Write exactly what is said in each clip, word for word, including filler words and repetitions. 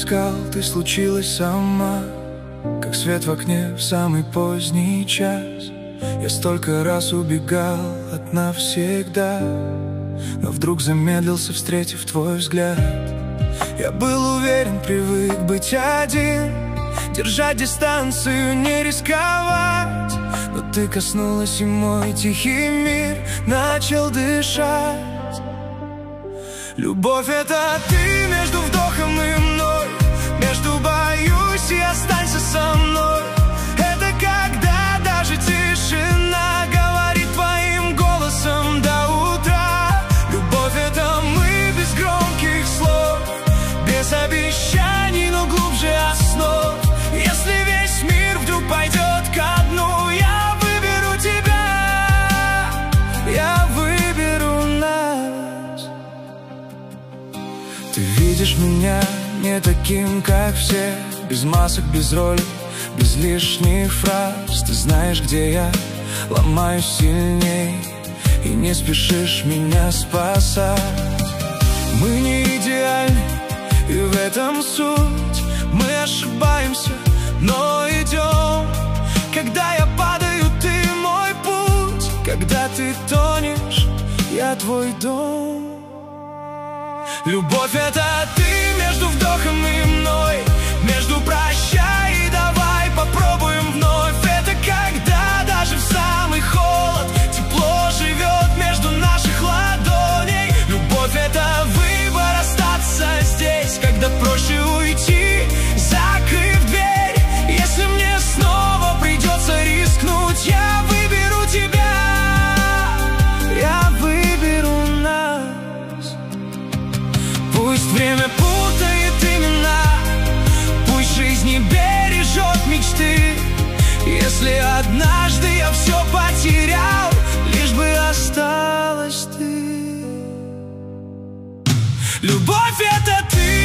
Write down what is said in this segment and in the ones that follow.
искал, ты случилась сама, как свет в окне в самый поздний час. Я столько раз убегал от навсегда, но вдруг замедлился, встретив твой взгляд. Я был уверен, привык быть один, держать дистанцию, не рисковать. Но ты коснулась, и мой тихий мир начал дышать. Любовь — это ты между вдохом и мной, между боюсь и останься со мной. Это когда даже тишина говорит твоим голосом до утра. Любовь — это мы без громких слов, без обещаний, но глубже основ. Если весь мир вдруг пойдет ко дну, я выберу тебя, я выберу нас. Ты видишь меня не таким, как все, без масок, без роли, без лишних фраз. Ты знаешь, где я ломаюсь сильней, и не спешишь меня спасать. Мы не идеальны, и в этом суть. Мы ошибаемся, но идем. Когда я падаю, ты мой путь. Когда ты тонешь, я твой дом. Любовь — это ты между вдохом и мной, между прощай и давай попробуем вновь. Это когда даже в самый холод тепло живет между наших ладоней. Любовь — это выбор остаться здесь, когда проще уйти, закрыв дверь. Если мне снова придется рискнуть, я выберу тебя, я выберу нас. Пусть время путает имена, пусть жизнь не бережет мечты. Если однажды я все потерял, лишь бы осталась ты. Любовь — это ты,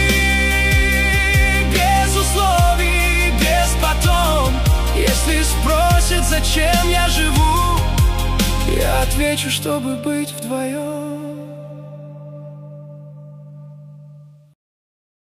без условий, без потом. Если спросят, зачем я живу, я отвечу, чтобы быть вдвоем.